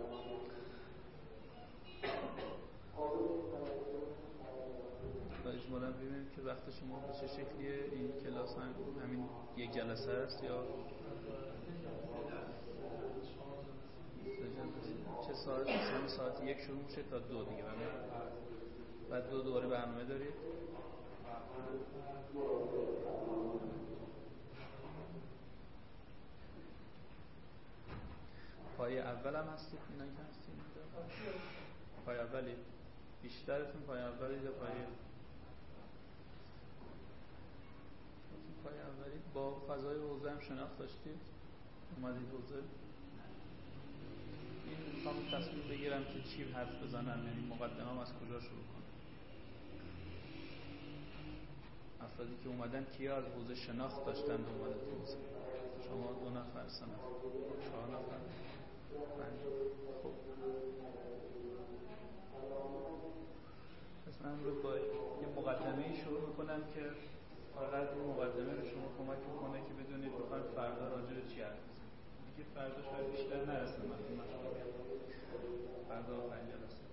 و اجمالا ببینیم که وقت شما به چه شکلیه. این کلاس همین یک جلسه است یا چه ساعت؟ مثلا ساعت 1 شروع میشه تا 2 دیگه. بعد 2 دوباره برنامه دارید. پای اول هم هستید؟ اینا که هستید پای اولی؟ بیشترتون پای اولی یا پای اولی؟ با فضای حوزه هم شناخت داشتید؟ اومدید حوزه؟ این میخوام تصمیم بگیرم که چی حرف بزنم، یعنی مقدمه‌ام از کجا شروع کنم. افرادی که اومدن کیا از حوزه شناخت داشتن اومدن تو حوزه؟ شما 2 نفر، 3 نفر، 4 نفر، 5 نفر. خب پس من رو با یه مقدمه‌ای شروع میکنم که فقط این مقدمه به شما کمک میکنه که بدونید بخواید فردا راجع به چی حرف بزنید. دیگه فردا شاید بیشتر نرسه مفهومش. فردا آخرین جلسه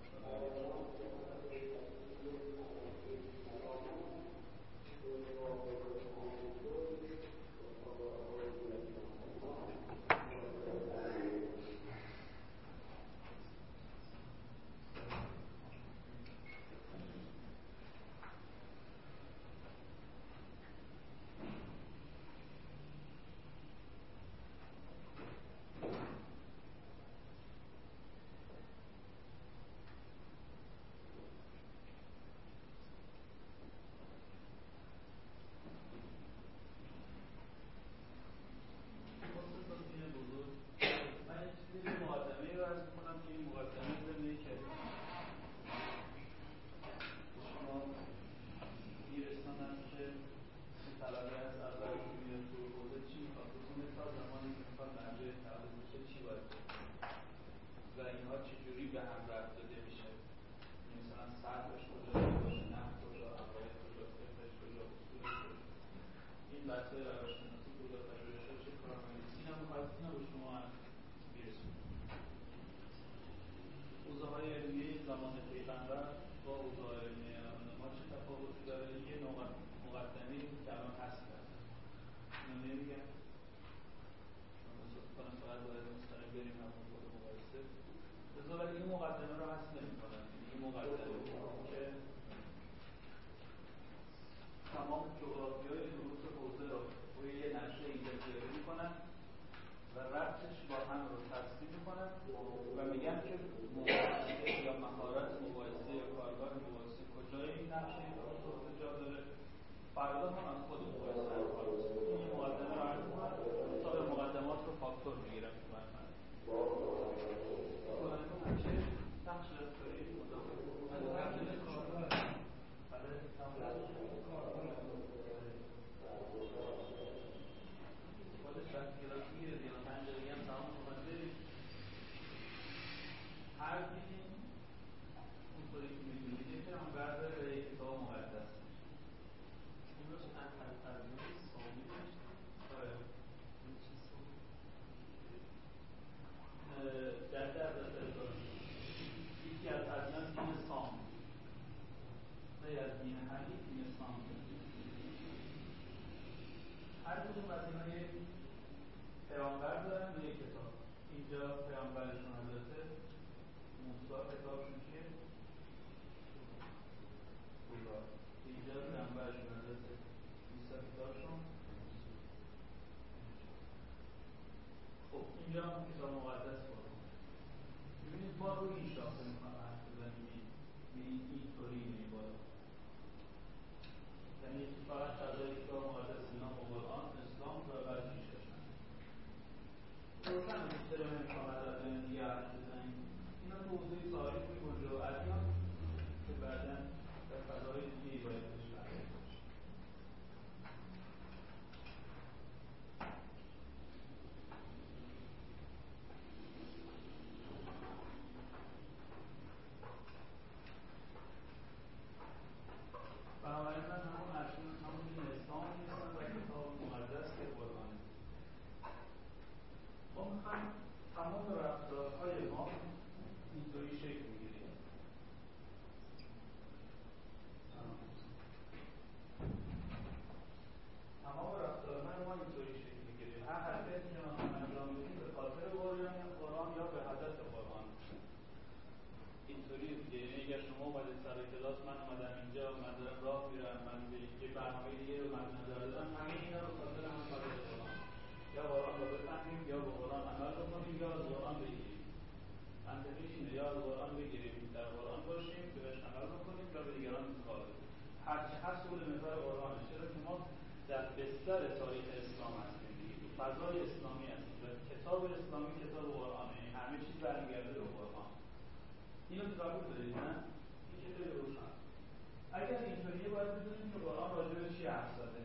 یا به قرآن عمل بکنیم یا از قرآن بگیریم. منطقیش اینه، یا از قرآن بگیریم در قرآن باشیم که بهش عمل بکنیم یا به دیگران انتقال بدیم. هرچی هست اون محور قرآنه، چرا که ما در بستر تاریخ اسلام هستیم دیگه، فضای اسلامی هستیم و کتاب اسلامی کتاب قرآنه، یعنی همه چیز برمیگرده به قرآن. اینو قبول دارید نه؟ این که خیلی روشن. اگر اینطوریه باید بدونیم که قرآن راجع به چی حرف زده.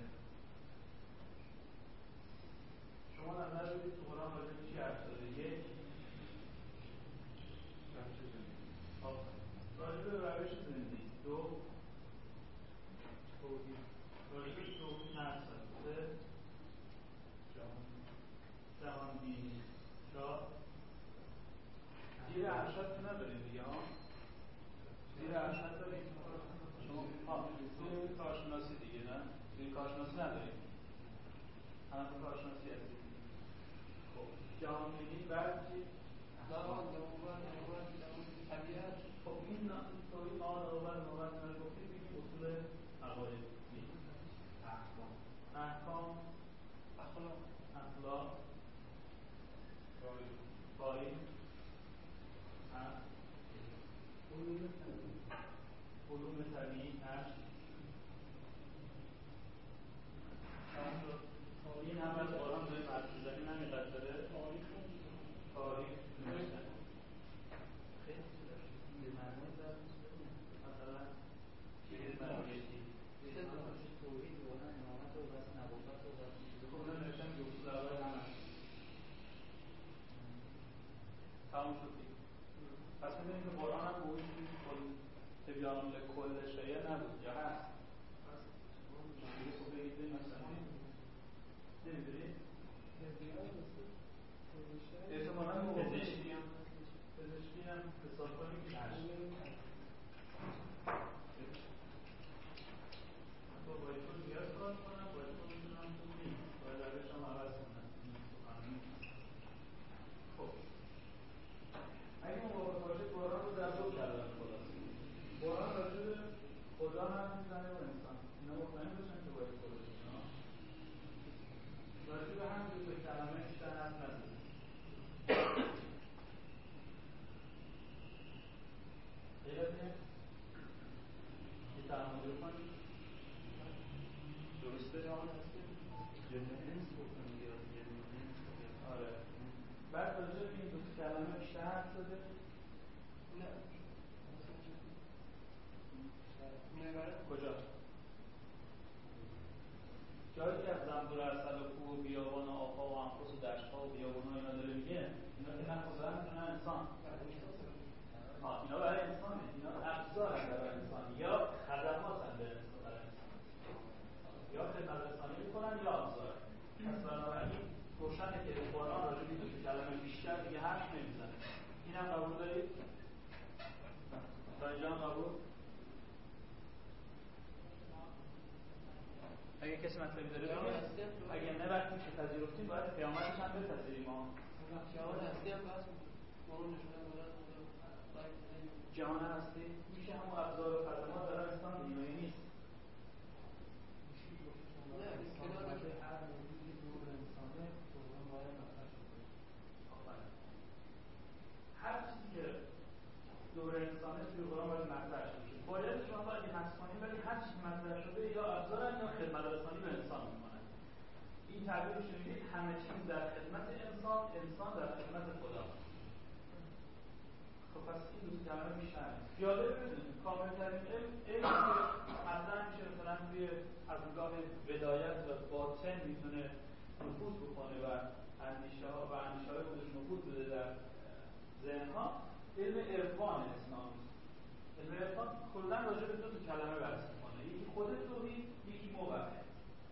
شما نظر بدید که قرآن راجع به چی حرف زده؟ یک راجع به روش زندگی. دو راجع به توحید حرف زده. سه جهانبینی. چهار زیر ارشد که نداریم دیگه ها؟ زیر ارشد داریم؟ شما زیر کارشناسی دیگه نه؟ زیر کارشناسی نداریم؟ همه کارشناسی هستیم. خب جهانبینی بعد چی؟ زبان طبیعت. خب این توحید نوبت گفتیم بگیم اصول عقاید. احکام اخلاق تاریخ علوم طبیعی هست. این هم از قرآن داریم حرف می‌زنیم همینقدر داره. تاریخ نوشتن خیلی چیزی معنی داره. مثلا چی مرگشتی توحید و امامت و بس نبوت و بس خودم نوشتم که اصول اول هم هست. تمام شد دیگه. پس می‌دونیم که قرآن هم به اون چیزی تبیان لکل شیء نبود یا هست؟ خب بگید نمی‌دونید؟ احتمالاً پزشکی هم حساب کنیم که هست. با بایدون زیاد کار کنم، بایدون میدونم تو نیم باید روش هم عوض کنم. خب اگه موافق باشید قرآن رو در دو کلمه خلاصه کنیم. قرآن راجع به خدا هم میزنه و انسان. اینا مطمئن باشن که باید خودشون راجع به هم دو کلمه بیشتر حرف نزنه. غیرته یه تعاملی کنید درسته؟ جنه انس بکنم یا جنه انس بکنم. آره بعد راجع به این دو کلمه بیشتر حرف زده؟ نه کجا؟ جایی که از زنبور اصل و کوه و بیابان و آبها و انفس و دشتها و بیابان ها اینا داره میگه اینا که نه خدا هم نه انسان. اینا برای انسانه، اینا ابزار برای انسان یا خدمات هم برای انسان، یا خدمت رسانی میکنن یا ابزار. پس بنابراین روشنه که قرآن راجع به دو کلمه بیشتر دیگه حرف نمیزنه. اینم قبول دارید؟ تا اینجا هم قبول؟ اگه کسی مطلبی داره بگه، اگه نه وقتی که پذیرفتیم باید قیامتش هم بپذیریم ها. جهان هستی میشه همون ابزار و خدمات برای انسان دیگه نیست. نه کنار هر موجودی دور انسانه قرآن باید مطرح شده. هر چیزی که دور انسانه توی قرآن باید مطرح شده. باید شما باید حذف کنید ولی هر چیزی مطرح شده یا ابزارن یا خدمت رسانی به انسان میکنن. این تعبیر رو شنیدید همه چیز در خدمت انسان، انسان در خدمت خدا. خب پس این دو کلمه بیشتر یاده بدونید کامل‌ترین علم که مطرح میشه مثلا توی از نگاه بدایت و باطن میتونه نفوذ بکنه و اندیشه‌های خودش نفوذ بده در ذهن‌ها علم عرفان اسلامی. علم عرفان کلاً راجع به دو کلمه بحث می‌کنه، یکی خود توحید، یکی موحد.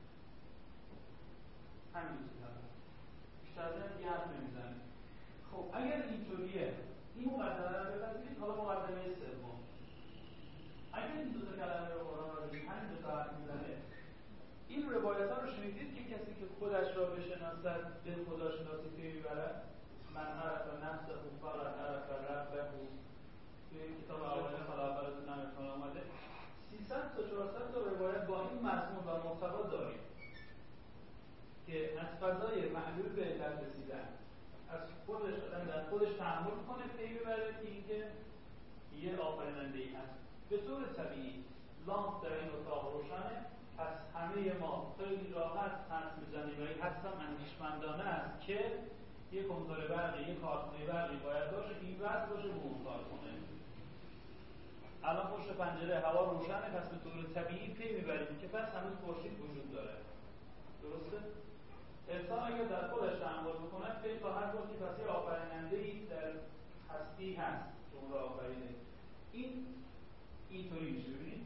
همین دو کلمه. بیشتر از این حرف نمیزنه. خب اگر اینطوریه این مقدمه رو بپذیرید، حالا مقدمه سوم. اگر این دو تا کلمه رو قرآن راجع به همین دو تا حرف میزنه، این روایت‌ها رو شنیدید که کسی که خودش را بشناسد به خداشناسی پی میبرد؟ من عرف نفسه فقط عرف ربه. توی کتاب اول خلافت نمیتون آمده 300 تا 400 تا روایت با این مضمون و محتوا داریم که از فضای معلول به علت رسیدن از خودش آدم در خودش تحمل کنه پی ببره که اینکه یه آفریننده‌ای هست. به طور طبیعی لامپ در این اتاق روشنه، پس همه ما خیلی راحت حدس میزنیم و این حدس هم اندیشمندانه است که یه کنتور برقی، یه کارخونه برقی باید باشه که این وصل باشه به اون کارخونه. الان پشت پنجره هوا روشنه، پس به طور طبیعی پی میبریم که پس هنوز خورشید وجود داره. درسته؟ انسان اگر در خودش تحمل بکنه پی خواهد بود که پس یه آفریننده‌ای در هستی هست که اون را آفریده. اینطوری میشه. ببینید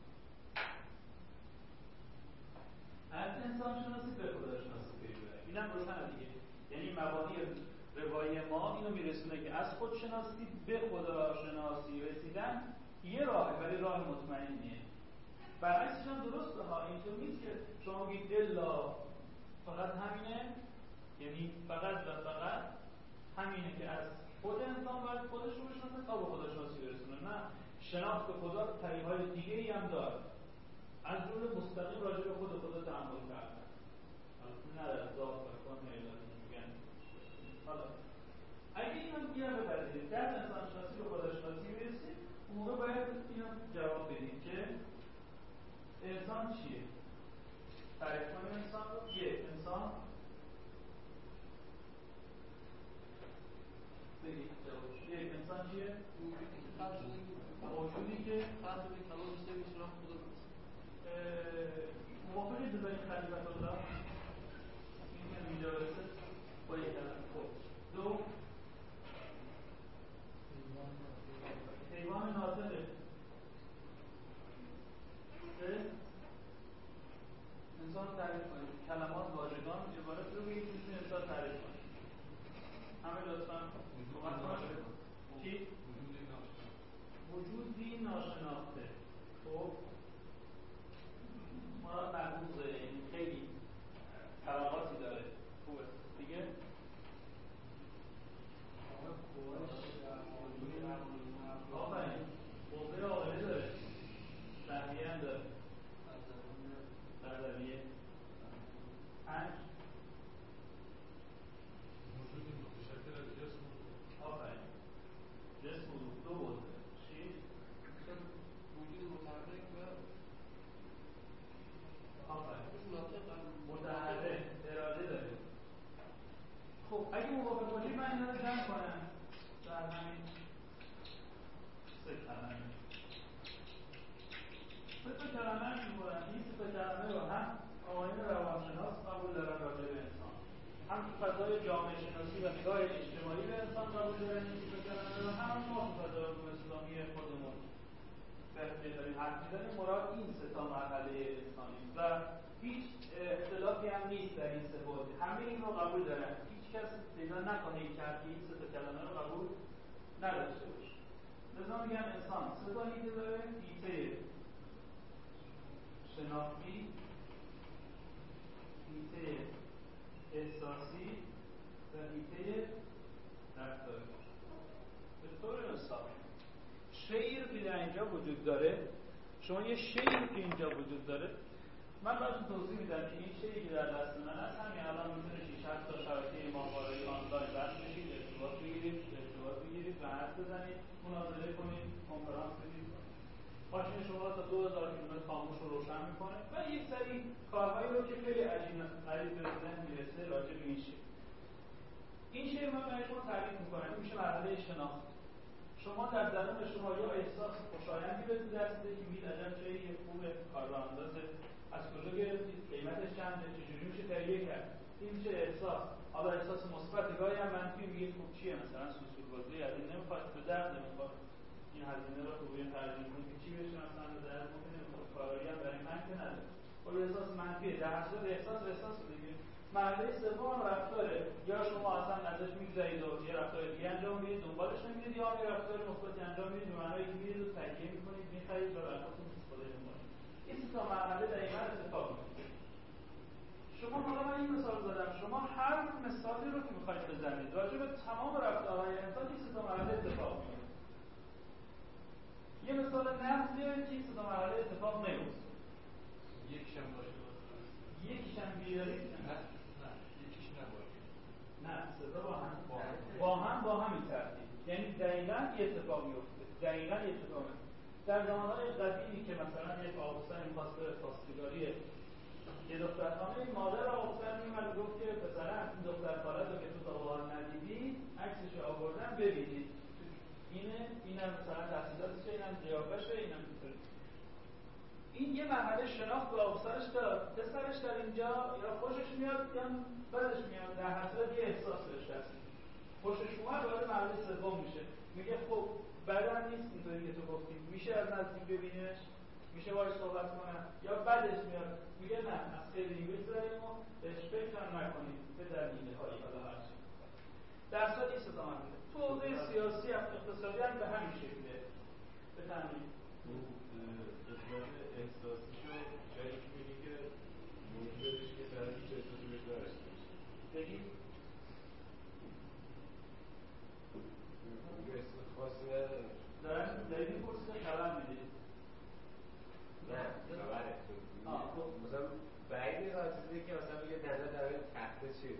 از انسان شناسی به خدا شناسی پی ببریم. اینم روشنه دیگه. یعنی مبانی روایی ما اینو میرسونه که از خودشناسی به خداشناسی رسیدن یه راهه، ولی راه مطمئنیه. برعکسش هم درسته ها، اینطور نیست که شما بگید الا فقط همینه، یعنی فقط و فقط همینه که از خود انسان باید خودش رو بشناسه تا به خداشناسی برسونه. نه، شناخت خدا طریق‌های دیگه‌ای هم داره. از جمله مستقیم راجع به خدا تأمل کردن. نه در ذات و کن الهی میگن. حالا اگه اینو دیگه بپذیرید در انسان شناسی به خداشناسی میرسید، اون موقع باید اینو جواب بدید که انسان چیه؟ تعریف کنیم انسان رو. انسان بگید جواب. انسان چیه؟ موجودی که فرض به کلام بیشتر میشه راه خدا بس. موافقی بذاریم خلیفت الله این که اینجا برسه با یک کلمه. خب دو حیوان ناطقه. سه انسان تعریف کنید. کلمات واژگان عبارت رو بگید میتونید انسان تعریف کنید. همه لطفا کمک کنید. چی؟ وجودی ناشناخته. خب مراد مربوطه، یعنی خیلی طبقاتی داره. خوبه دیگه؟ آفرین. قوه عاقله داره، شهریه هم داره، قدریه. 5 وجودی متشکل از جسم. آفرین. جسم دو بود. 6 وجود متحرک و متحرک اراده داره. خب اگه موافق باشید من اینا رو جمع کنم در همین 3 کلمه. 3 کلمه می‌کنم. این 3 کلمه رو هم آیین روانشناس قبول دارن راجع به انسان، هم تو فضای جامعه شناسی و نگاه اجتماعی به انسان قبول دارن این 3 کلمه رو، هم ما تو فضای اسلامی خودمون که داریم حرف می‌زنیم مراد این 3 مرحله انسانی و هیچ اختلافی هم نیست در این 3 بعد. همه این رو قبول دارن. هیچ کس پیدا نکنه که این 3 کلمه رو قبول نداشته باشه. لذا میگم انسان 3 تا هیته داره: هیته شناختی، هیته احساسی و هیته رفتاری. به طور مثال شعر که در اینجا وجود داره، شما یه شعری که اینجا وجود داره، من براتون توضیح میدم که این شعری که در دست من هست همین الان میتونه 6-7 تا شبکه ماهواره‌ای آنلاین بس بشید، ارتباط بگیرید و حرف بزنید، مناظره کنید، کنفرانس بدید. ماشین شما تا 2000 کیلومتر خاموش رو روشن میکنه و یک سری کارهایی رو که خیلی عجیب به ذهن میرسه راجع به این شعر. این شعر من برای شما تعریف میکنم. این میشه مرحله شناخت. شما در درون شما یا احساس خوشایندی به دست میدید که میگید عجب چه خوبه، کارآمدازه، از کجا گرفتید، قیمتش چنده، چجوری میشه تهیه کرد. این میشه احساس. حالا احساس مثبت، گاهی هم منفی، میگید خب چیه، مثلا سوسولبازی از این نمیخواد، به درد نمیخواد، این هزینه رو خوبی ترجیح کنید چی بشه، مثلا به درد نمیخواد، کارایی هم برای من که نداره. خب احساس منفیه. در حساب احساس دیگه. مرحله سوم رفتاره. یا شما اصلا ازش میگذرید و یه رفتار دیگه انجام میدید، دنبالش نمیرید، یا یه رفتار مثبتی انجام میدید، به معنای اینکه میرید و تکیه میکنید، میخرید و برای خودتون استفاده میکنید. این 3 مرحله دقیقاً اتفاق میفته. شما حالا من این مثال زدم، شما هر مثالی رو که میخواید بزنید راجع به تمام رفتارهای انسان این 3 مرحله اتفاق میفته. یه مثال نقض بیارید که این 3 مرحله اتفاق نمیفته. یکیش هم باشه. یکیش هم بیارید. نه یکیش نباشه. نه ستا با همین ترتیب، یعنی دقیقاً یه اتفاق میفته. در زمانهای قدیمی که مثلا یک آقوسن می‌خواست بره خواستگاری یه دخترخانه، مادر آقوسن میومد و گفت که پسرم این دختر خالت رو که تو تا حال ندیدی عکسش رو آوردن ببینید، اینم مثلا تحصیلاتشه، اینم قیافشه، اینم اینطوری. این یه مرحله شناخت به آقوسنش داد. پسرش در اینجا یا خوشش میاد یا بدش میاد، در حسرت یه احساس بهش دست میده. خوشش اومد وارد مرحله سوم میشه، میگه خب بعدم نیست اینطوری که تو گفتی، میشه از نزدیک ببینش، میشه باهاش صحبت کنم، یا بعدش میاد میگه نه از خیلی بگذاریم و بهش فکر نکنیم به دلیل هایی حالا هرچی. در صورت این ستا مرحله تو حوزه سیاسی هم اقتصادی هم به همین شکله. بفرمایید. قسمت احساسیشو جایی که میگی که موجودش که در هیچ احساسی بهش نداشته باشه. بگید احساس خاصی نداره. دارید میپرسید خبر میدید؟ نه خبره. مثلا بعید نیست آن چیزی که مثلا بگه دنده در این تخته چیه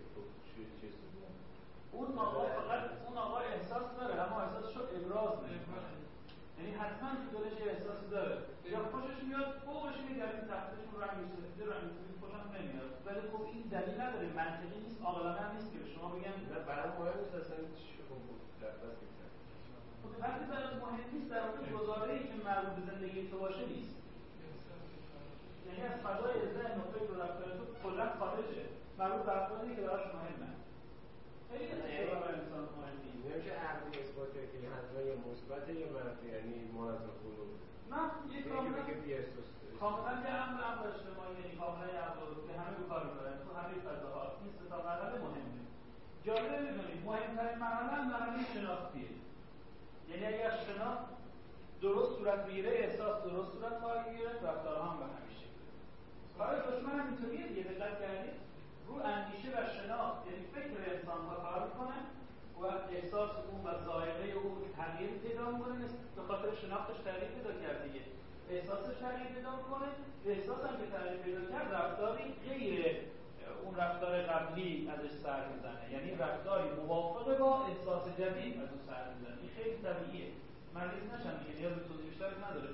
اون آقا احساس داره، اما احساسشو ابراز نمیکنه. یعنی حتما تو دلش یه احساسی داره، یا خوشش میاد فوقش میگه در این تختشون رنگ سفید خوشم نمیاد، ولی خب این دلیل نداره، منطقی نیست، عاقلانه نیست که به شما بگم نه برام مهم نیست اصلا چی خوب بس میکنه. خب وقتی برات مهم نیست، در واقع گزاره‌ای که مربوط به زندگی تو باشه نیست، یعنی از فضای ذهن نقطه رو رفتار تو کلا خارجه، مربوط به افرادی که براش مهمه. خیلی برای انسان مهم نیست. نمیشه عقلی اثبات کرد که حتما یه مثبت یا منفی، یعنی معادل خلوق. نه یه کاملا که امر اجتماعی، یعنی کاملا عقل که همه به کار میبرن تو همه فضاها. این سه تا مرحله مهمه. جالبه ببینید مهمترین مرحله شناختیه. یعنی اگر شناخت درست صورت بگیره، احساس درست صورت بگیره، رفتارها هم به همین شکل. کار دشمن هم اینطوریه دیگه. دقت کردید رو اندیشه و شناخت، یعنی فکر انسان ها کار میکنه و احساس اون و ذائقه اون تغییر پیدا میکنه، به خاطر شناختش تغییر پیدا کرد دیگه. احساسش تغییر پیدا میکنه، احساس هم که تغییر پیدا کرد رفتاری غیر اون رفتار قبلی ازش سر میزنه، یعنی رفتاری موافقه با احساس جدید از اون سر میزنه. این خیلی طبیعیه، مریض نشن دیگه، نیاز به توضیح بیشتر نداره.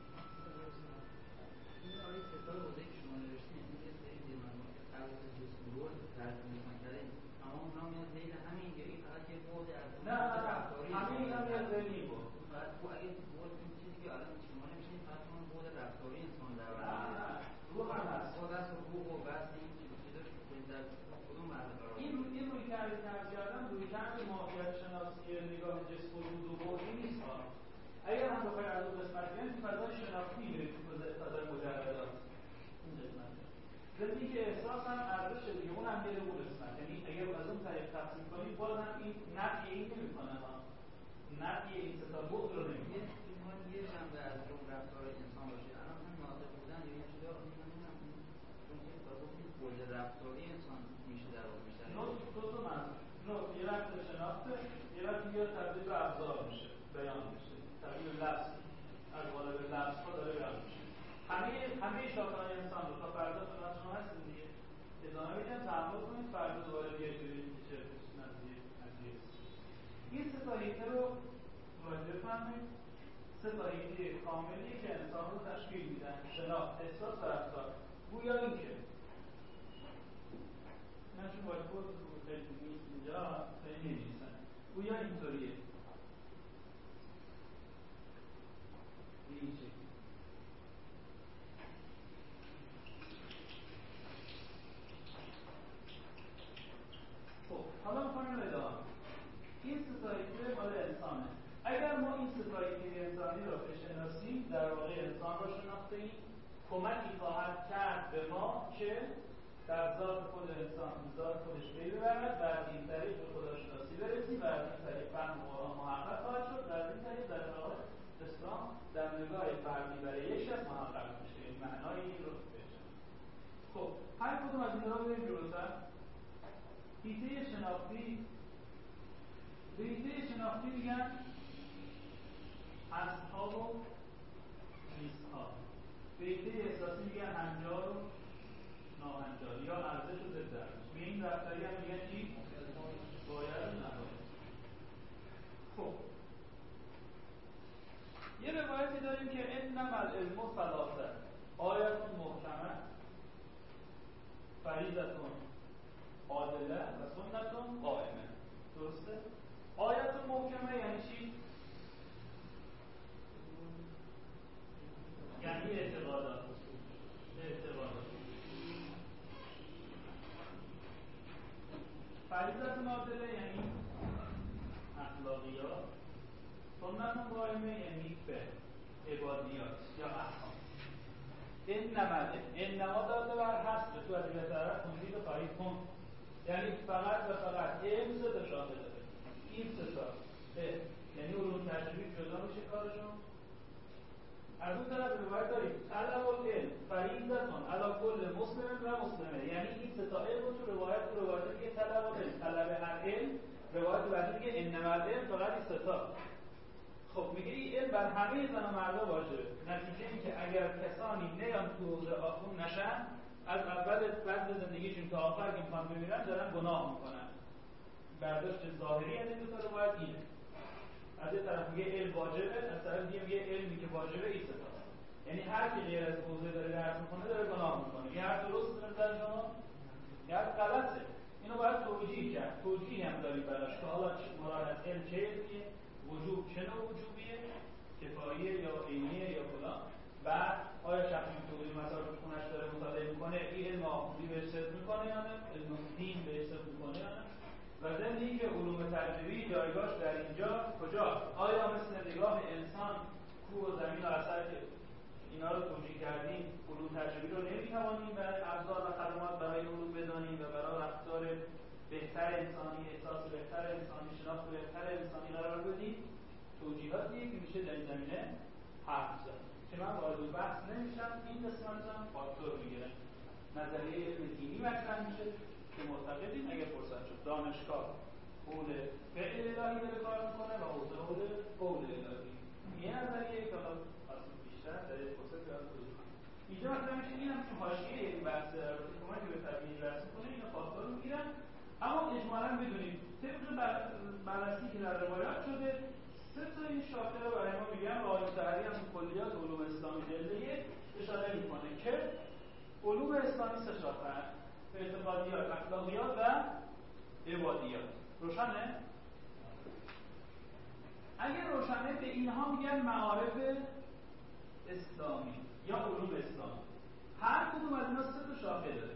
این آقای ستاره حوزه که شما نوشتین این یه سری دیمانات که قبل از جسم رو ترجمه می‌کنن کرده، اما اونا میاد ذیل همین که این فقط یه بعد از نه همه اینا میاد ذیل این بود. بعد تو اگه بعد این چیزی که الان شما نمی‌شین فقط اون بعد رفتاری انسان در رو هم هست. بعد از حقوق و بحث این چیزا در کدوم مرحله قرار این روی کردن روی کرد ماهیت شناسی نگاه جسم و روح و بعدی نیست ها. اگر هم بخواید از اون قسمت بیان تو فضای شناختی میرید، تو فضای مجردات این قسمت ضمنی که احساس هم ارزشه دیگه، اون هم میره اون قسمت. یعنی اگر از اون طریق تقسیم کنید باز هم این نفی این نمیکنه ها، نفی این ستا بود رو نمیکنه. یه جنبه از اون رفتار انسان باشه. الان هم ناطق بودن یا این چیزا نمیدونم اون که کل رفتاری انسان میشه در واقع میشه. دو یه وقت شناخته، یه وقت دیگه تبدیل به ابزار میشه، بیان میشه، تبدیل به لفظ، از قالب لفظ ها داره بیان میشه. همه شاخه‌های انسان رو تا فردا خدمت شما هستیم دیگه. ادامه میدم، تحمل کنید، فردا دوباره بیایید ببینید که چه نظریه این سه تا هیته رو ملاحظه بفرمایید. سه تا هیته کاملی که انسان رو تشکیل میدن: شناخت، احساس و رفتار. گویا این که من چون باید بود خیلی نیست اینجا خیلی نمی‌نویسن، گویا اینطوریه این شکل. خب حالا می‌خوایم ادامه. این ستاییده مال انسانه. اگر ما این ستاییده انسانی را بشناسیم، در واقع انسان را شناخته‌ایم، کمکی خواهد کرد به ما که در ذات خود انسان ذات خودش پی ببرد و از این طریق به خداشناسی برسیم و از این طریق فهم قرآن محقق خواهد شد و از این طریق در واقع اسلام در نگاه فردی برای یک شخص محقق میشه، این معنای این رو بشن. خب هر کدوم از این را بریم جلوتر. هیته شناختی، به هیته شناختی میگن هست‌ها و نیست‌ها. به هیته احساسی میگن هنجار و ناهنجاری یا ارزش و ضد ارزش. به این رفتاری هم میگن چی؟ باید نباید. خب یه روایتی داریم که انما العلم ثلاثه آیت محکمه فریضه عادله و سنت قائمه. درسته؟ آیت محکمه یعنی چی؟ یعنی اعتقادات. فریضه عادله یعنی اخلاقیات. سنت قائمه یعنی فقه، عبادیات یا احکام. انما داده بر حسب تو ادبیات عرب تنزیل خواهی کن، یعنی فقط و فقط علم سه تا شاخه داره. این سه تا یعنی علوم تجربی جدا میشه کارشون. از اون طرف روایت داریم طلب العلم فریضتون علی کل مسلم و مسلمه، یعنی این سه تا علم تو روایت دیگه طلب العلم، طلب هر علم. روایت بعدی دیگه انما العلم فقط این سه تا. خب میگه این علم بر همه زن و مردا واجبه. نتیجه این که اگر کسانی نیان تو حوزه آخون نشن، از اول بعد زندگیشون تا آخر که میخوان بمیرن دارن گناه میکنن. برداشت ظاهری از این دو تا روایت اینه. از یه طرف میگه علم واجبه، از طرف دیگه میگه علمی که واجبه این سه تاست. یعنی هر کی غیر از حوزه داره درس میکنه داره گناه میکنه. یه حرف درست نظر شما؟ یه حرف غلطه. اینو باید توجیه کرد. توجیه هم داریم براش که حالا مراد از علم چه علمیه؟ وجوب چه نوع وجوبیه؟ کفاییه یا عینیه یا فلان؟ بعد آیا شخصی که توی مسائل خونش داره مطالعه میکنه این علم آخوندی بهش صدق میکنه یا نه؟ علم دین بهش صدق میکنه یا نه؟ و ضمن اینکه علوم تجربی جایگاهش در اینجا کجاست؟ آیا مثل نگاه انسان کوه و زمین و اثر که اینا رو توجیه کردیم علوم تجربی رو نمیتوانیم برای ابزار و خدمات برای علوم بدانیم و برای رفتار بهتر انسانی، احساس بهتر انسانی، شناخت بهتر انسانی قرار بدیم؟ توجیهاتیه که میشه در این زمینه حرف زد که من وارد بحث نمیشم. این قسمت هم فاکتور میگیره. نظریه علم دینی مطرح میشه که معتقدیم اگه فرصت شد دانشگاه قول فعل الهی داره کار میکنه و حوزه قول الهی. یه نظریه که حالا اصلا بیشتر در یک فرصت باید توضیح کنم. اینجا مطرح میشه این هم چون حاشیه این بحث البته کمک به تبیین بحث کنه اینا فاکتور میگیرن. اما اجمالاً بدونیم طبق بررسی که در روایات شده سه تا این شاخه رو برای ما میگن و آیه طحری هم کلیات علوم اسلامی جلد 1 اشاره میکنه که علوم اسلامی سه شاخه هست: اعتقادیات، اخلاقیات و عبادیات. روشنه؟ اگر روشنه به اینها میگن معارف اسلامی یا علوم اسلامی. هر کدوم از اینا سه تا شاخه داره.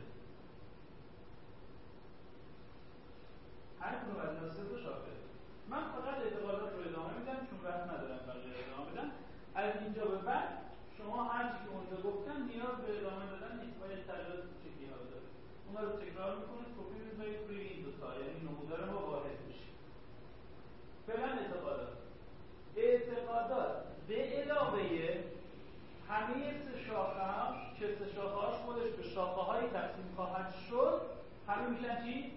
هر کدوم از اینا سه تا شاخه داره. من فقط اعتقادات رو ادامه میدم چون وقت ندارم بقیه ادامه بدم. از اینجا به بعد شما هر چی که اونجا گفتن نیاز به ادامه دادن نیست، باید تغییرات کوچیکی ها داره. اونا رو تکرار میکنید، کپی می‌کنید روی این دو تا، یعنی نمودار ما واحد میشه. فعلا اعتقادات به علاوه همه سه شاخه ها که سه شاخه هاش خودش به شاخه های تقسیم خواهد شد، همه میشن چی؟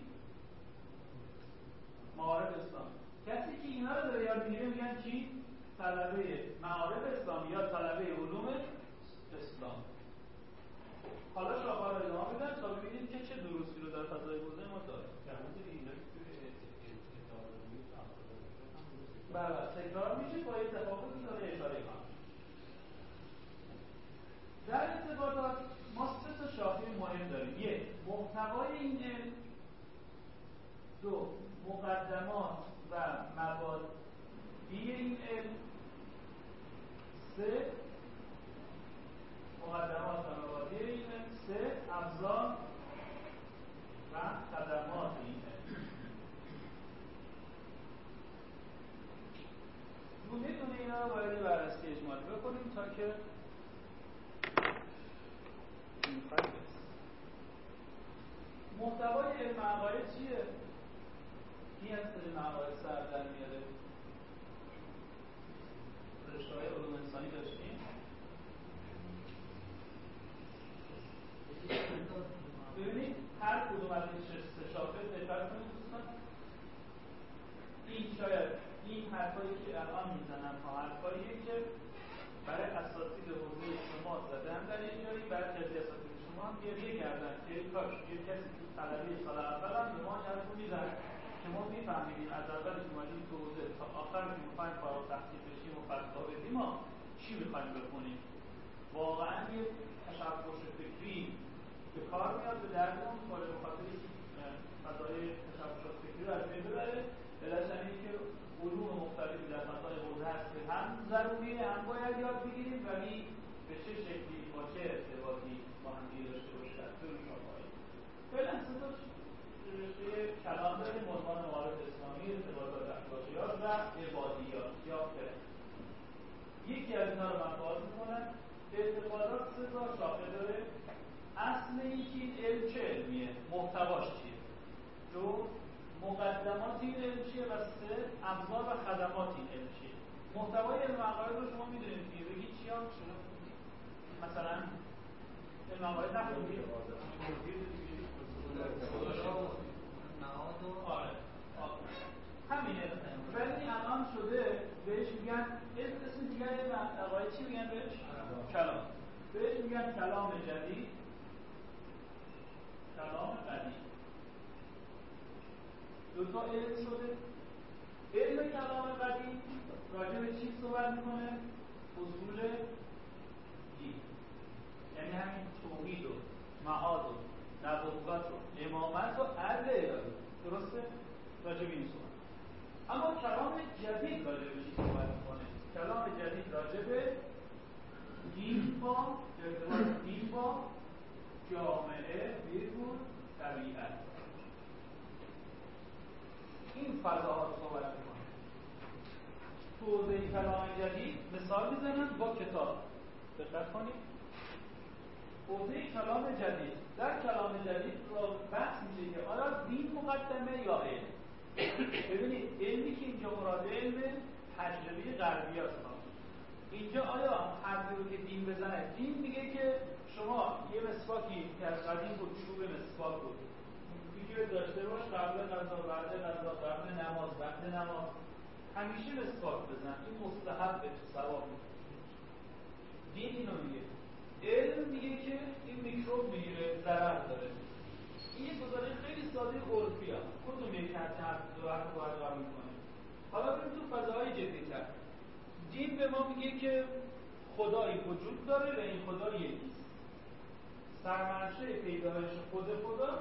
معارف اسلامی. کسی که اینا رو داره یاد میگیره میگن چی؟ طلبه معارف اسلامی یا طلبه علوم اسلام. حالا شاخه رو ادامه بدن تا ببینید که چه دروسی رو در فضای حوزه ما داره. بله تکرار میشه با یه تفاوتی داره اشاره کنم. در اعتقادات ما سه تا شاخه مهم داریم. یک، محتوای این علم. دو، مقدمات و مبادی این علم. سه، مقدمات و مبادی این علم. سه، ابزار و خدمات این علم. دونه دونه اینا رو باید بررسی اجمالی بکنیم تا که محتوای علم عقاید چیه؟ کی از علم عقاید سر در میاره؟ رشته‌های علوم انسانی داشتیم؟ ببینید هر کدوم از این سه شاخه دقت کنید دوستان. این شاید این حرفایی که الان میزنم تا حرفاییه که برای اساتید حوزه شما زدن در این جایی، برای اساتید شما گریه کردن که کاش یه کسی تو طلبه سال اول هم به ما این حرف رو میزن که ما میفهمیم از اول که اومدیم تو حوزه تا آخر که میخوایم فارغ التحصیل بشیم و فتوا بدیم ما چی میخوایم بکنیم. واقعا یه تشبش فکری به کار میاد به درد اون میخوره به خاطر فضای تشبشات فکری رو از بین ببره. علتش اینه که علوم مختلفی در فضای حوزه هست که هم ضروری هم باید یاد بگیریم، ولی به چه شکلی با چه ارتباطی با هم داشته باشه در طول شاخه‌ای. فعلا سه تا رشته کلام داریم: عنوان معارف اسلامی، ارتباطات اخلاقیات و عبادیات یا فقه. یکی از اینا رو من باز میکنم. اعتقادات سه تا شاخه داره. اصل اینکه این علم چه علمیه، محتواش چیه، دو مقدمات این علم چیه و سه ابزار و خدمات این علم چیه. محتوای علم عقاید رو شما میدونید دیگه، بگید چیا شما مثلا علم عقاید نخوندید همینه، ولی الان شده بهش میگن اسم دیگه علم عقاید چی میگن بهش؟ کلام. بهش میگن کلام جدید، کلام قدیم. دو تا علم شده. علم کلام قدیم راجع به چی صحبت میکنه؟ اصول دین، یعنی همین توحید و معاد و نبوت و امامت و عدل الهی. درسته؟ راجع به این صحبت. اما کلام جدید راجع به چی صحبت میکنه؟ کلام جدید راجع به دین با ارتباط دین با جامعه بیرون طبیعت. این فضاها رو صحبت میکنه. تو حوزه کلام جدید مثال میزنم با کتاب. دقت کنید. حوزه کلام جدید، در کلام جدید رو بحث میشه که آیا دین مقدمه یا علم. ببینید علمی که اینجا مراد علم تجربی غربی هست. اینجا آیا حرفی رو که دین بزنه، دین میگه که شما یه مسواکی که از قدیم بود، چوب مسواک بود، دیگه داشته باش قبل غذا، بعد غذا، قبل نماز، بعد نماز، همیشه مسواک بزن، این مستحب به ثواب میده. دین اینو میگه. علم میگه که این میکروب میگیره، ضرر داره. این یه گزاره خیلی ساده عرفی هست. کدوم یک حرف دو حرف باید میکنه. حالا بریم تو فضاهای جدی‌تر. دین به ما میگه که خدایی وجود داره و این خدا یکیست. سرمنشه پیدایش خدا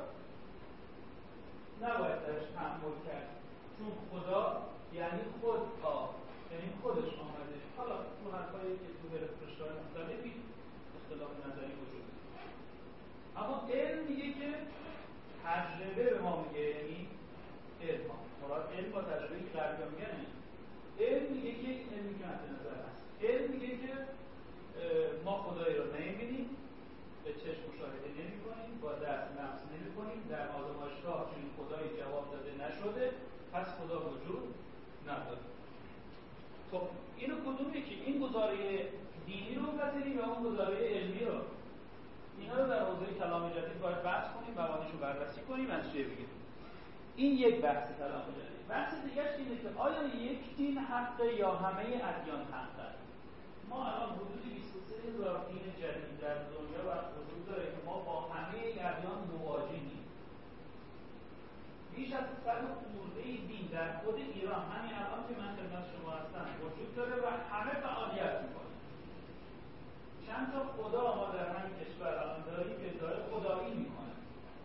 نباید درش تأمل کرد، چون خدا یعنی یعنی خودش آمده. حالا تو حرفایی که تو رشته‌های مختلفی اختلاف نظری وجود داره. اما علم میگه که تجربه به ما میگه، یعنی علم مراد علم با تجربه که غربی‌ها میگن. علم میگه که این علمی که مد نظر هست، علم میگه که ما خدایی رو نمیبینیم، به چشم مشاهده نمی‌کنیم، با دست لمس نمی‌کنیم، در آزمایشگاه چنین خدایی جواب داده نشده، پس خدا وجود نداره. خب اینو کدومه که این گزاره دینی رو بپذیریم یا اون گزاره علمی رو؟ اینا رو در حوزه کلام جدید باید بحث کنیم، مبانیش رو بررسی کنیم، از چه بگیم. این یک بحث کلام جدید. بحث دیگه اینه که آیا یک دین حقه یا همه ادیان حقه؟ ما الان حدود 23,000 دین جدید در دنیا وجود داره که ما با همه ادیان مواجهیم. بیش از 100 خورده دین در خود ایران همین الان که من خدمت شما هستم وجود داره و همه فعالیت میکنه. چند تا خدا ما در همین کشور الان داریم که ادعای خدایی میکنه.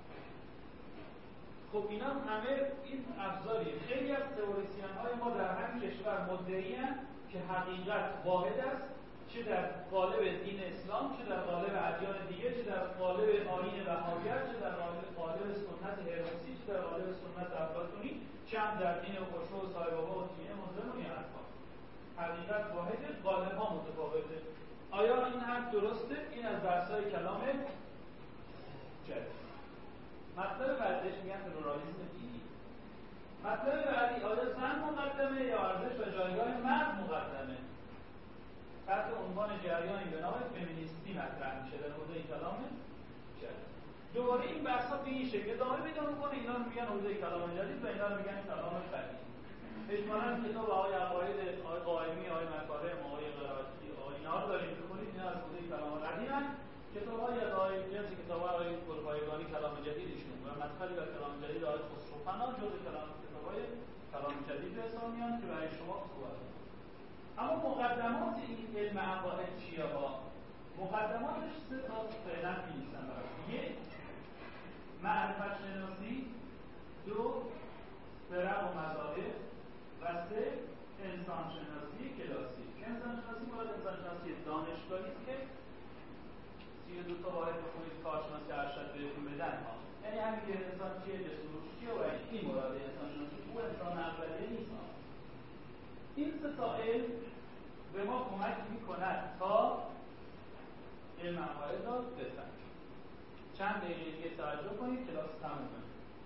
خب اینا همه این ابزاریه. خیلی از تئوریسین های ما در همین کشور مدعی‌اند که حقیقت واحد است، چه در قالب دین اسلام، چه در قالب ادیان دیگه، چه در قالب آیین وهابیت، چه در قالب سنت هرمسی، چه در قالب سنت افلاطونی، چه هم در دین اوشو و سایبابا و دین مسلم و این حرفا. حقیقت واحده، قالب‌ها متفاوته. آیا این حرف درسته؟ این از بحث‌های کلام جدید. مطلب بعدش میگن پلورالیسم دینی. مطلب بعدی آیا زن مقدمه یا ارزش و جایگاه مرد مقدمه؟ تحت عنوان جریانی به نام فمینیستی مطرح میشه در حوزه کلام جدید. دوباره این بحث‌ها به این شکل ادامه پیدا می‌کنه. اینا رو میگن حوزه کلام جدید و اینا رو میگن کلام قدیم. اجمالاً کتاب آقای عقاید، آقای قائمی، آقای مکارم، آقای قرائتی، آقای اینا رو دارید بخونید. اینا از حوزه کلام قدیمن. کتاب‌های از آقای جنس کتاب‌های آقای پرپایگانی کلام جدیدشون و مطلبی در کلام جدید آقای خسرو پناه جزء کتاب‌های کلام جدید به حساب میان که برای شما صحبت کنم. اما مقدمات این علم عقاید چیه ها؟ مقدماتش 3 تا فعلا می‌نویسم براتون. 1 معرفت شناسی، 2 فرق و مذاهب و 3 انسان شناسی کلاسیک. انسان شناسی مراد انسان شناسی دانشگاهی است که 32 تا واحد بخونید کارشناسی ارشد بهتون بدن ها. یعنی همین که انسان چیه، جسم روح چیه و این مراد انسان شناسی. او انسان اولیه نیست ها. این 3 تا علم به ما کمک می‌کند تا علم عقاید را بفهمیم. چند دقیقه دیگه توجه کنید کلاس تمومه.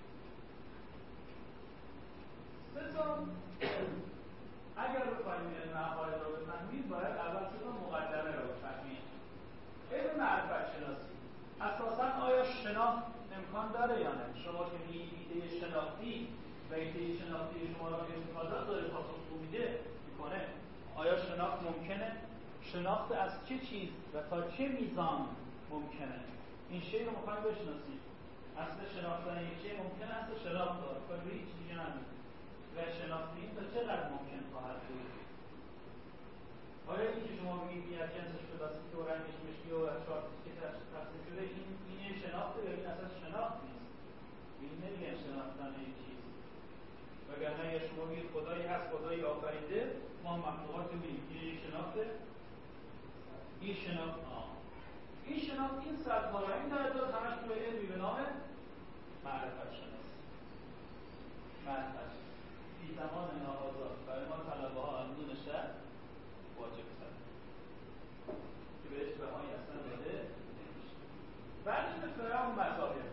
3 تا اگر بخوایم علم عقاید را بفهمید باید اول 3 تا مقدمه را بفهمید. علم معرفت شناسی اساساً آیا شناخت امکان داره یا نه؟ شما که ایده شناختی و ایده شناختی شما را انتقادات داره پاسخگو میکنه آیا شناخت ممکنه؟ شناخت از چه چیز و تا چه میزان ممکنه؟ این شی رو میخوایم بشناسیم. اصل شناختن یک شی ممکنه، اصل شناخت داره کنه به هیچ چیزی نمیده و شناخت این تا چقدر ممکن خواهد بود؟ آیا این که شما بگید این از جنسش پلاستیک و رنگش مشکی و از چارتیش که تقسیم شده این شناخته یا این اصلا شناخت نیست؟ این نمیگن شناختن یک چیز. وگرنه یا شما بگید خدایی هست، خدایی آفریده، ما مخلوقات میبینیم این یک شناخته؟ این شناخت این شناخت این صدها و این درجات همش توی علمی به نام معرفت شناسی. معرفت فی زمان ناآزاد برای ما طلبه ها امنون شهر واجب سر که بهش بهایی اصلا داده نمیشه. بعدش به فرق و مذاهب.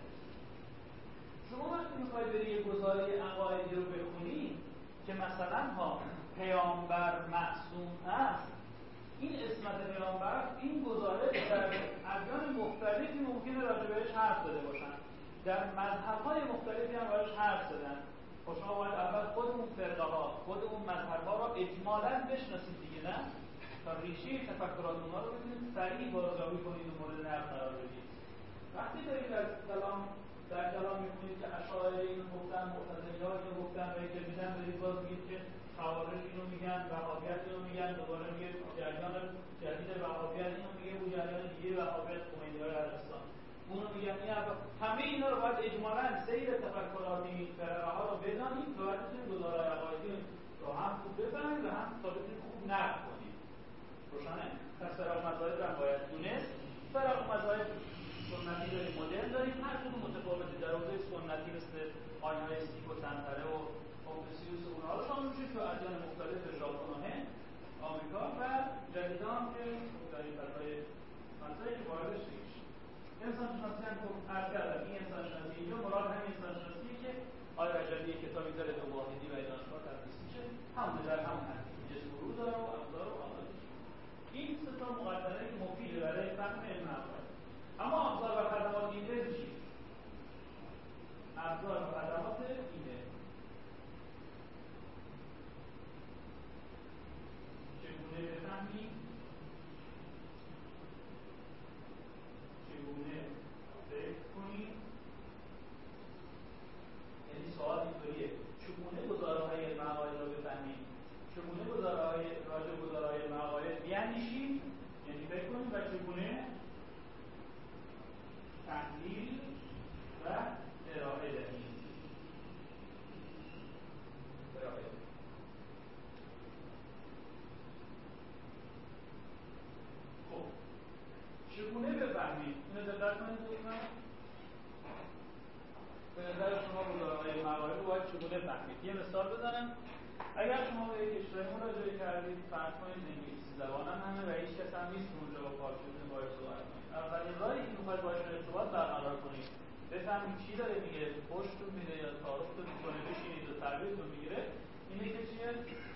شما وقتی میخواید بری یه گزاره عقایدی رو بخونی که مثلا ها پیامبر معصوم هست، این اسمت پیامبر این گزاره در ادیان مختلفی ممکنه راجع بهش حرف زده باشن، در مذهب‌های مختلفی هم راجعش حرف زدن. شما باید اول خود اون فرقه ها، خود اون مذهب‌ها را اجمالاً بشناسید دیگه، نه تا ریشه تفکرات اونها رو بتونید سریع بازیابی کنید و مورد نقد قرار بدید. وقتی دارید در کلام می‌خونید که اشاعره اینو گفتن، معتزلی‌ها اینو گفتن و که دیدن دارید باز میگید که خوارج اینو میگن، وهابیت اینو میگن، دوباره میگه جریان جدید وهابیت اینو میگه، اون جریان دیگه وهابیت خمینی‌های عربستان اونو میگن. این همه اینا رو باید اجمالاً سیر تفکرات این فرقه‌ها رو بدانید تا بتونید گزاره‌های عقایدی رو هم خوب بفهمید و هم تا بتونید خوب نقد کنید. روشنه؟ پس فرق مذاهب هم باید دونست. فرق مذاهب سنتی داریم، مدرن داریم، هر کدوم متفاوته. در حوزه سنتی مثل آیین‌های سیک و سنتره و کنفوسیوس و اونها رو شامل میشه که ادیان مختلف ژاپن و هند، آمریکا و جدیدا هم که در این فضای مسائلی که واردش نمیشه. انسان شناسی هم خب عرض کردم این انسان شناسی اینجا مراد همین انسان شناسیه که آقای رجبی کتابی داره به واحدی و دانشگاه تدریس میشه، همون در همون حد جسم و روح داره و ابزار و آمادش. این 3 تا مقدمه که مفیده برای فهم علم عقاید. اما ابزار و خدمات این علم چیه؟ ابزار و خدمات این علم چگونه بفهمیم؟ چگونه فکر کنیم؟ یعنی سوال اینطوریه چگونه گزاره‌های علم عقاید را بفهمیم؟ چگونه راجع به گزاره‌های علم عقاید بیاندیشیم؟ یعنی فکر کنیم و چگونه تحلیل و ارائه دهیم. خب چگونه بفهمید؟ اینو دقت کنید لطفاً. به نظر شما گزاره‌های علم عقاید رو باید چگونه فهمید؟ یه مثال بزنم. اگر شما به یک کشوری مراجعه کردید، فرض کنید انگلیسی زبان هم همه و هیچ کس هم نیست اونجا با فارسی باید صحبت کنید. اولین راهی که می‌خواید باهاش ارتباط برقرار کنید، بفهمید چی داره میگه، پشتتون میده یا تعارفتون میکنه، بشینید و تربیتتون میگیره، اینه که چیه؟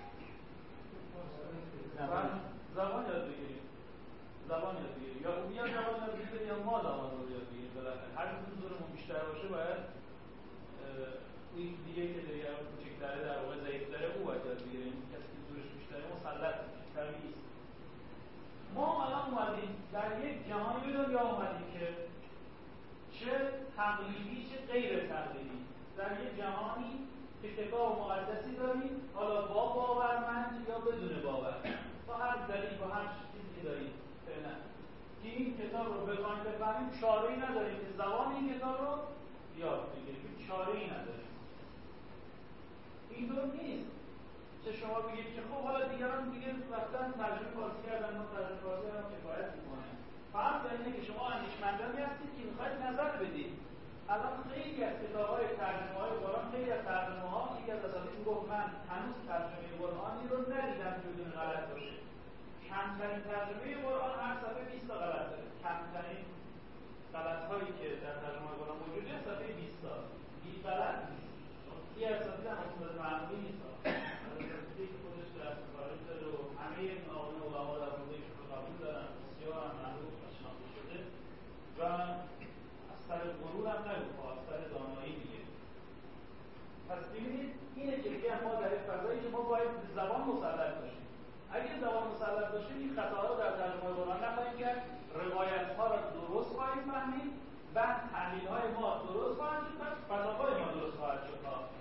زبان یاد بگیرید. زبان یاد بگیرید. یا اون یا زبان یاد بگیرید یا ما زبان رو یاد بگیرید. بالاخره هر کدوم زورمون بیشتر باشه باید اون دیگه که دیگه کوچکتره در واقع ضعیف‌تره او باید یاد بگیره. این کسی که زورش بیشتره مسلط میشه، طبیعی است. ما الان اومدیم در یک جهانی به دنیا اومدیم که چه تقلیدی چه غیر تقلیدی، در یه جهانی که کتاب مقدسی داریم، حالا با باورمند یا بدون باورمند، با هر دلیل با هر چیزی که داریم فعلا که این کتاب رو بخوایم بفهمیم، چاره‌ای نداریم که زبان این کتاب رو یاد بگیریم، چاره‌ای نداریم. اینطور نیست که شما بگید که خب حالا دیگران دیگه رفتن ترجمه فارسی کردن، ما ترجمه فارسی هم کفایت می‌کنه. فرق بر اینه که شما اندیشمندانی هستید که می‌خواید نظر بدید. الان خیلی از کتاب‌های ترجمه‌های قرآن، خیلی از ترجمه‌ها، یکی از اساتید میگفت من هنوز ترجمه قرآنی رو ندیدم که بدون غلط باشه. کمترین ترجمه قرآن هر صفحه 20 تا غلط داره. کمترین غلط‌هایی که در ترجمه قرآن موجوده صفحه 20 تا. بی غلط نیست. یه اساتید هم اصلا معمولی نیست. اساتیدی که خودش درس خارج داره و همه ناقل علما در موردشون رو قبول دارن، بسیار هم معروف و شناخته شده و از سر غرور هم نگو، از سر دانایی میگه. پس ببینید اینه که میگم ما در این فضایی که ما باید زبان مسلط باشیم. اگه زبان مسلط باشیم این خطاها رو در ترجمه قرآن نخواهیم کرد، روایت‌ها را درست خواهیم فهمید، بعد تحلیل‌های ما درست خواهد شد، بعد فتاوای ما درست خواهد شد.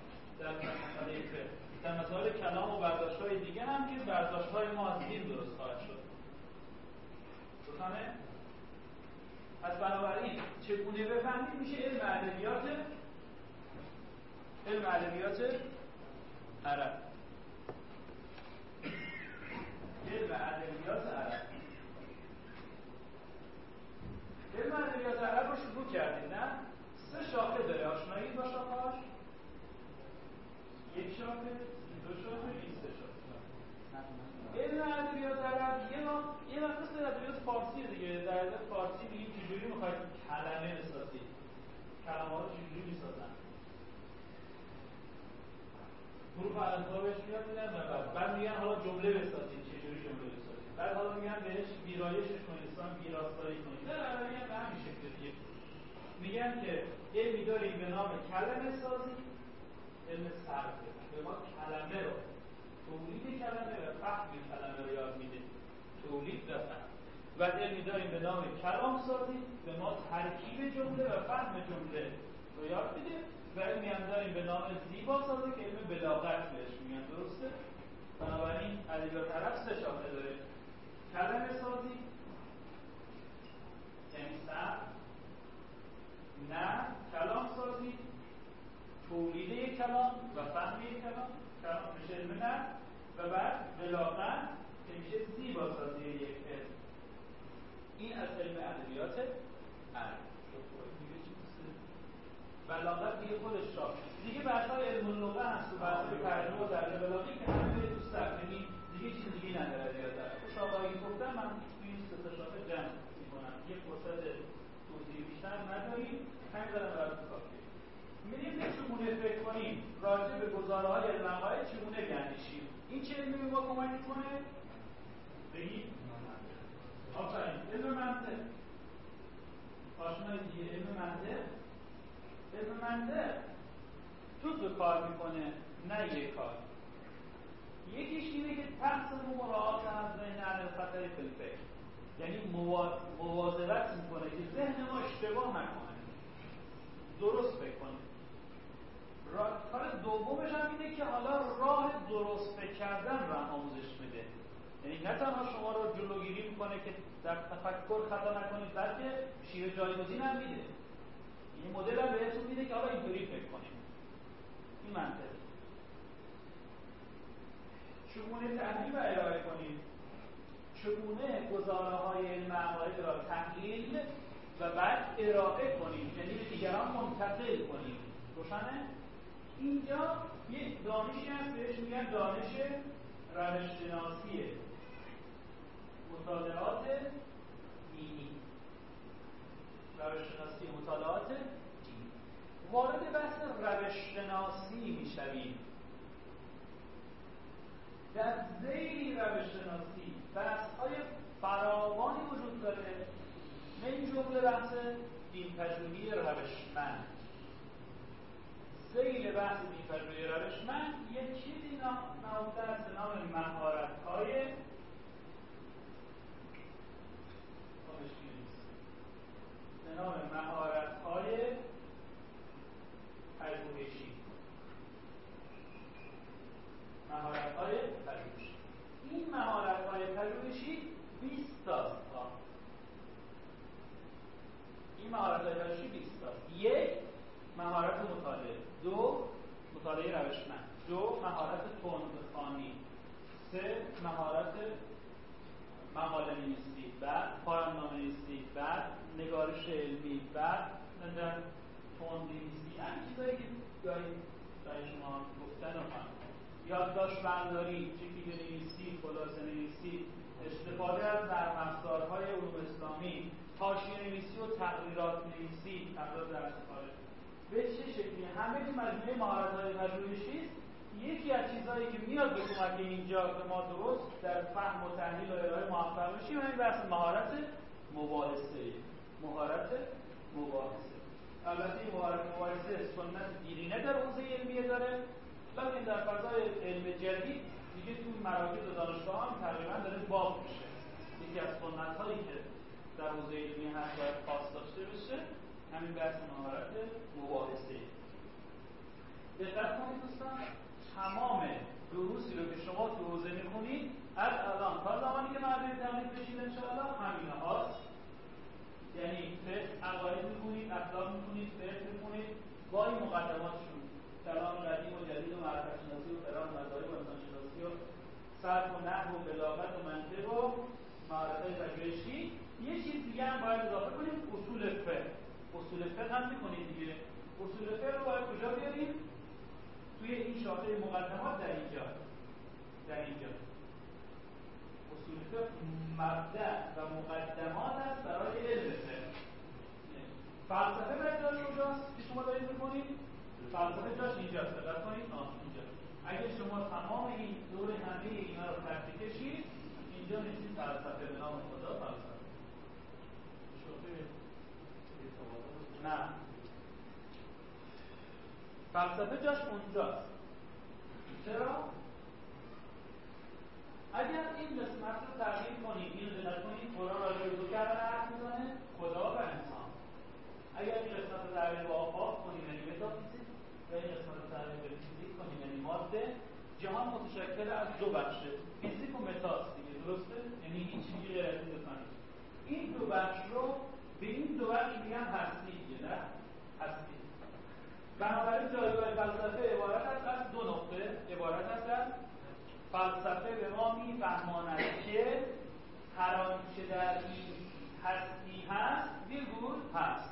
در مسائل کلام و برداشت‌های دیگه هم که برداشت‌های ما از دین درست خواهد شد. روشنه؟ پس بنابراین چگونه بفهمید میشه علم ادبیات عرب. علم ادبیات عرب. علم ادبیات عرب رو شروع کردید نه؟ 3 شاخه داره. آشنایی با شاخه‌هاش؟ 1 شاخه، 2 شاخه، 3 شاخه. علم ادبیات عرب یه وقت مثل ادبیات فارسی دیگه. در ادبیات فارسی میگیم چجوری میخواید کلمه بسازید، کلمه رو چجوری میسازن، حروف الفبا بهش میاد میدن و بعد میگن حالا جمله بسازید، چجوری جمله بسازید، بعد حالا میگن بهش ویرایشش کنید، ویراستاری کنید. در عربی هم به همین شکل دیگه میگن که علمی داریم به نام کلمه سازی، علم صرفه به ما کلمه رو، تولید کلمه و فهم کلمه رو یاد میده، تولید و فهم. و علمی داریم به نام کلام سازی، به ما ترکیب جمله و فهم جمله رو یاد میده. و علمی هم داریم به نام زیبا سازی که علم بلاغت بهش میگن. درسته؟ بنابراین ادبیات عرب 3 شاخه داره: کلمه سازی یعنی صرف، نه کلام سازی، تولید کلام و فهم کلام میشه علم نه، و بعد بلاغت که میشه زیبا سازی یک علم. این از علم ادبیات عرب. بلاغت دیگه خودش شاخه دیگه. بحث‌های علم اللغه هست و بحث‌های ترجمه و ترجمه بلاغی که همه تو سرخمی دیگه چیز دیگه نداره ادبیات عرب. شاخه‌ای گفتم من توی این 3 شاخه جمع می‌کنم. یه فرصت توضیح بیشتر نداریم، همین دارم براتون کافیه. می‌ریم چگونه فکر کنیم، راجع به گزاره‌های علم عقاید چگونه بیاندیشیم. این چه علمی به ما کمک می‌کنه؟ بگید آفرین، علم منطق. آشنایی دیگه علم منطق. علم منطق 2 کار میکنه، نه یک کار. یکیش اینه که تقسیم مراعات از ذهن عن الخطر فی الفکر، یعنی مواظبت میکنه که ذهن ما اشتباه نکنه، درست فکر کنه. کار دومش هم اینه که حالا راه درست فکر کردن رو آموزش میده. یعنی نه تنها شما رو جلوگیری میکنه که در تفکر خطا نکنید، بلکه شیوه جایگزین هم میده. این مدل هم بهتون میده که حالا اینطوری فکر کنیم. این منطق. چگونه تحلیل و ارائه کنیم، چگونه گزاره‌های علم عقاید را تحلیل و بعد ارائه کنیم، یعنی به دیگران منتقل کنیم. روشنه؟ اینجا یک دانشی هست بهش میگن دانش روش‌شناسی مطالعات دینی. روش‌شناسی مطالعات دینی. وارد بحث روش‌شناسی میشویم. در ذیل روش‌شناسی بحث‌های فراوانی وجود داره. من جمله بحث دین‌پژوهی روشمند. ذیل بحث دین‌پژوهی روشمند یک چیزی نهفته است به نام مهارت‌های پژوهشی. تاست. این مهارت‌های پژوهشی 20 تاست. 1 مهارت مطالعه، 2 مطالعه روشمند، 2 مهارت تندخوانی، 3 مهارت مقاله نویسی، بعد پایان‌نامه نویسی، بعد نگارش علمی، بعد تندنویسی، همین چیزایی که گاهی برای شما گفتن رو یادداشت برداری، چیزی نویسی، خلاصه نویسی، استفاده از نرم افزارهای علوم اسلامی، حاشیه نویسی و تقریرات نویسی، تقریرات درس خارج. به چه شکلی؟ همه این مجموعه مهارت‌های پژوهشی است. یکی از چیزهایی که میاد به کمک اینجا که ما درست در فهم و تحلیل و ارائه موفق بشیم همین بحث مهارت مباحثه. مهارت مباحثه. البته این مهارت مباحثه سنت دیرینه در حوزه علمیه داره، ولی در فضای علم جدید دیگه تو مراکز و دانشگاه هم تقریبا داره باب میشه. یکی از سنت‌هایی که در حوزه علمی هست باید خاص داشته بشه همین بحث مهارت مباحثه. دقت کنید دوستان، تمام دروسی رو که شما تو حوزه میخونید از الان تا زمانی که مردم تمرین بشید انشاءالله همینه هاست. یعنی فقه عقاید میخونید، اخلاق میخونید، فقه میخونید با این مقدماتشون، کلام قدیم و جدید و معرفت شناسی و قرآن مذاهب و انسان شناسی و صرف و نحو و بلاغت و منطق و مهارت‌های پژوهشی. یه چیز دیگه هم باید اضافه کنیم، اصول فقه. اصول فقه هم می‌کنید دیگه. اصول فقه رو باید کجا بیاریم؟ توی این شاخه مقدمات در اینجا. اصول فقه مبدأ و مقدمات است برای علم فقه. فلسفه باید جاش کجاست که شما دارید می‌کنید؟ فلسفه جاش اینجاست. دقت کنید اینجا. اگه شما تمام این دور همه اینا رو خط بکشید اینجا میشید فلسفه به نام خدا فلسفه. نه فلسفه جاش اونجاست. چرا؟ اگر این قسمت رو تغییر کنید، این رو دقت کنید، قرآن راجع به دو کلمه حرف میزنه، خدا و انسان. اگر این قسمت رو تغییر به آفاق کنید یعنی متافیزیک و این قسمت رو تغییر به فیزیک کنید یعنی ماده، جهان متشکل از دو بخشه، فیزیک و متاست دیگه، درسته؟ یعنی هیچ چیزی غیر از این بفهمید. این دو بخش رو به این دو بخش میگن هستی دیگه، نه؟ هستی. بنابراین جایگاه فلسفه عبارت است از دو نقطه، عبارت است از فلسفه به ما میفهماند که هر آنچه در این هستی هست ویرگول هست.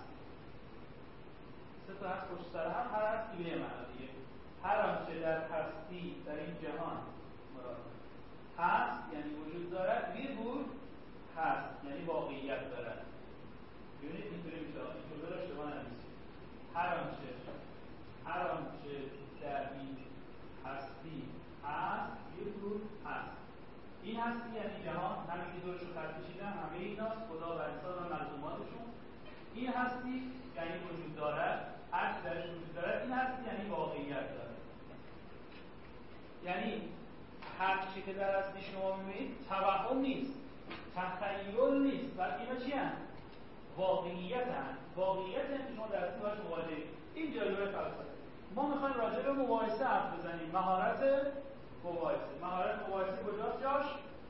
سه تا هست پشت سر هم، هر هست دیگه معنی دیگه. هر آنچه در هستی در این جهان مراد هست یعنی وجود دارد، ویرگول هست یعنی واقعیت دارد. ببینید اینطوری میشه، این جمله رو اشتباه ننویسید. هر آنچه در این هستی هست ویرگول هست. این هستی یعنی جهان، همین که دورش رو خط کشیدن همه ایناست، خدا و انسان و ملزوماتشون. این هستی یعنی وجود دارد، هر چی درش وجود دارد. این هستی یعنی واقعیت دارد. یعنی هر چی که در هستی شما می‌بینید توهم نیست، تخیل نیست، بلکه اینا چی هستند؟ واقعیت هستند. واقعیت یعنی شما در هستی باش مواجهید. این جایگاه فلسفه. ما می‌خوایم راجع به مباحثه حرف بزنیم. مهارت مباحثه کجاست جاش؟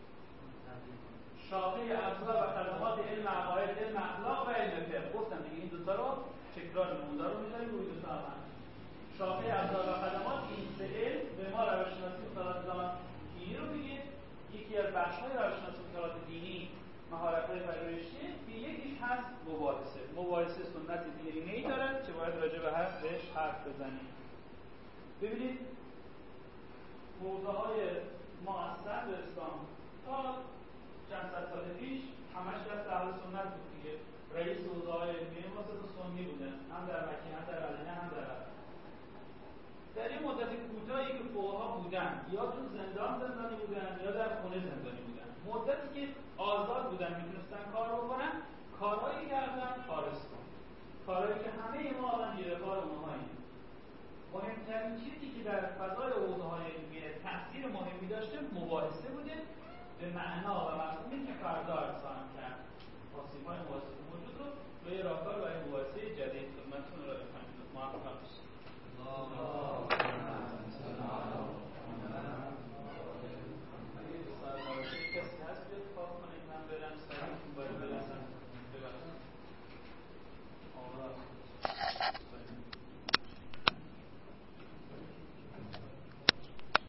شاخه ابزار و خدمات علم عقاید، علم اخلاق و علم فقه. گفتم دیگه این دو تا رو تکرار نمونده رو می‌ذاریم روی دو تا هم. شاخه ابزار و خدمات این سه علم به ما روش‌شناسی مطالعات زمان دینی رو میگه. یکی از بخش‌های روش‌شناسی مطالعات دینی مهارت‌های پژوهشی که یکیش هست مباحثه سنت دیرینه‌ای دارد که باید راجع به بهش حرف بزنیم. ببینید حوزه‌های مؤثر به اسلام تا چند صد سال پیش همش دست اهل سنت بود دیگه. رئیس حوزه‌های علمی ما سنی بودن، هم در مکه هم در مدینه هم در عراق. در این مدت کوتاهی که فقها بودن یا تو زندانی بودن یا در خونه زندانی بودن، مدتی که آزاد بودن میتونستن کار بکنن، کارهایی کردن خارستان، کارهایی که همه ما آدم گیره‌کار اونهاییم. مهمترین چیزی که در فضای حوزه‌های علمی تاثیر مهمی داشته مباحثه بوده، به معنا و مفهومی که فردا ارسال کرد. آسیب‌های مباحثه موجود رو به راهکار برای مباحثه